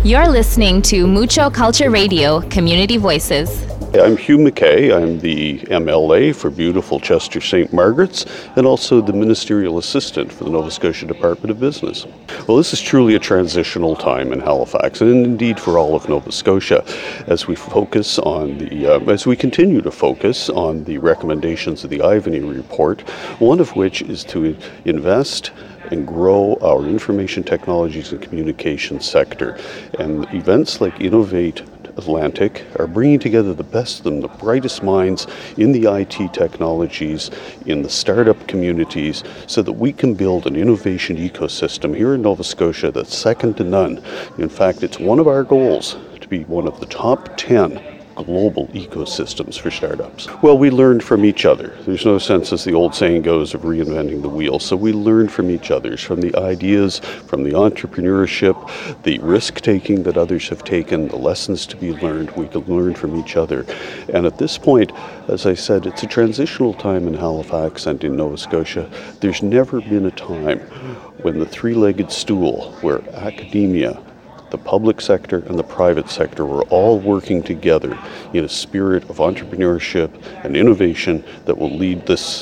You're listening to Mucho Culture Radio, Community Voices. I'm Hugh McKay. I'm the MLA for beautiful Chester St. Margaret's and also the Ministerial Assistant for the Nova Scotia Department of Business. Well, this is truly a transitional time in Halifax and indeed for all of Nova Scotia as we focus on as we continue to focus on the recommendations of the Ivany Report, one of which is to invest and grow our information technologies and communications sector. And events like Innovate Atlantic are bringing together the best and the brightest minds in the IT technologies, in the startup communities, so that we can build an innovation ecosystem here in Nova Scotia that's second to none. In fact, it's one of our goals to be one of the top 10 global ecosystems for startups. Well, we learned from each other. There's no sense, as the old saying goes, of reinventing the wheel. So we learned from each other, from the ideas, from the entrepreneurship, the risk-taking that others have taken, the lessons to be learned. We can learn from each other. And at this point, as I said, it's a transitional time in Halifax and in Nova Scotia. There's never been a time when the three-legged stool, where academia, the public sector and the private sector were all working together in a spirit of entrepreneurship and innovation that will lead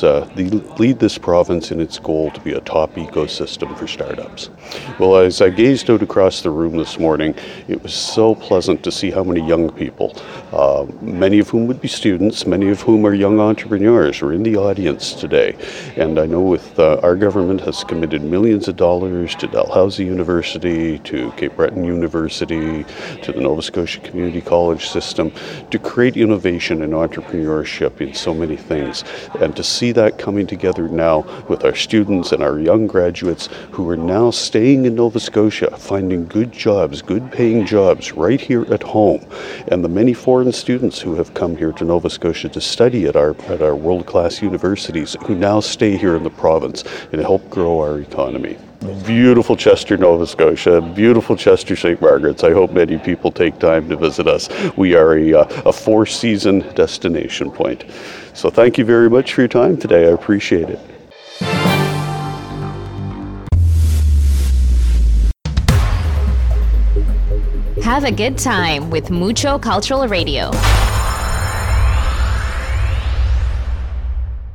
this province in its goal to be a top ecosystem for startups. Well, as I gazed out across the room this morning, it was so pleasant to see how many young people, many of whom would be students, many of whom are young entrepreneurs, are in the audience today. And I know with our government has committed millions of dollars to Dalhousie University, to Cape Breton University, to the Nova Scotia Community College system, to create innovation and entrepreneurship in so many things. And to see that coming together now with our students and our young graduates who are now staying in Nova Scotia, finding good jobs, good paying jobs right here at home, and the many foreign students who have come here to Nova Scotia to study at our world-class universities who now stay here in the province and help grow our economy. Beautiful Chester, Nova Scotia, beautiful Chester St. Margaret's. I hope many people take time to visit us. We are a four-season destination point. So thank you very much for your time today. I appreciate it. Have a good time with Mucho Cultural Radio.